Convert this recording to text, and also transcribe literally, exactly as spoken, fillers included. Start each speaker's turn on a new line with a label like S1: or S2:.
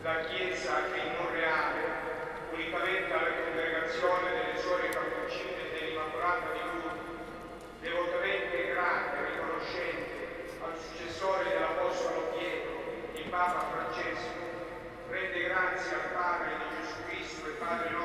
S1: la Chiesa che in Monreale, unicamente alla congregazione delle suore cappuccine dell'Immacolata di Lourdes, devotamente grata e riconoscente al successore dell'Apostolo Pietro, il Papa Francesco, rende grazie al Padre di Gesù Cristo e Padre nostro